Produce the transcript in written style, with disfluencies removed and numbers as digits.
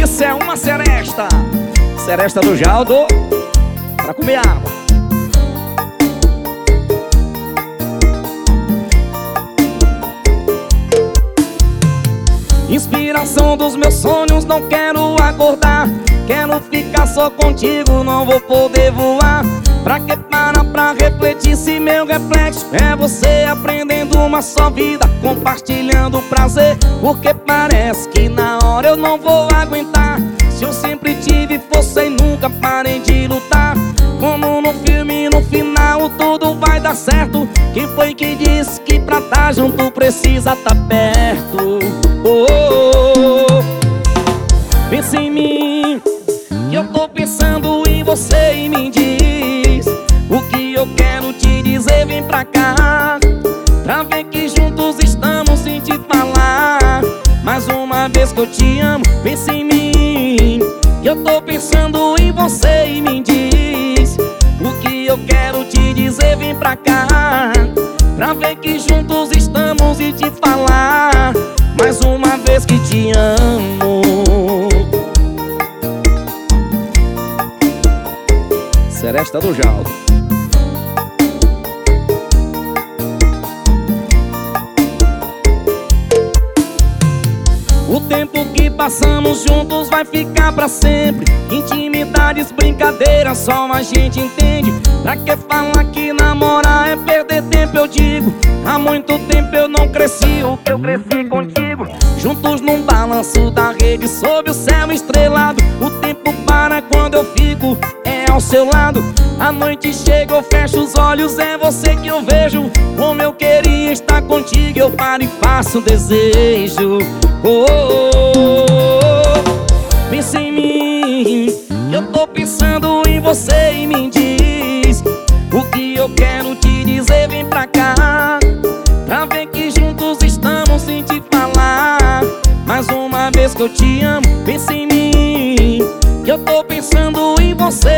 Isso é uma seresta. Seresta do Jaldo, pra comer água. Inspiração dos meus sonhos, não quero acordar. Quero ficar só contigo, não vou poder voar. Pra que parar pra refletir se meu reflexo é você aprendendo uma só vida, compartilhando prazer? Porque parece que na hora eu não vou aguentar. Se eu sempre tive força e nunca parei de lutar, como no filme, no final tudo vai dar certo. Quem foi que disse que pra tá junto precisa tá perto? Oh, oh, oh. Pensa em mim, que eu tô pensando em você e me diz o que eu quero te dizer. Vem pra cá, pra ver que juntos estamos sem te falar. Mais uma vez que eu te amo, pensa em mim, que eu tô pensando em você e me diz o que eu quero te dizer. Vem pra cá, pra ver que juntos estamos e te falar. Mais uma vez que te amo. Seresta do Jaldo. O tempo que passamos juntos vai ficar pra sempre. Intimidades, brincadeiras, só a gente entende. Pra que falar que namorar é perder tempo? Eu digo, há muito tempo eu não cresci o que eu cresci contigo. Juntos num balanço da rede, sob o céu estrelado. O tempo para quando eu fico ao seu lado. A noite chega, eu fecho os olhos, é você que eu vejo. Como eu queria estar contigo, eu paro e faço um desejo. Oh, oh, oh. Pensa em mim, eu tô pensando em você e me diz o que eu quero te dizer. Vem pra cá, pra ver que juntos estamos sem te falar. Mais uma vez que eu te amo, pensa em mim, que eu tô pensando em você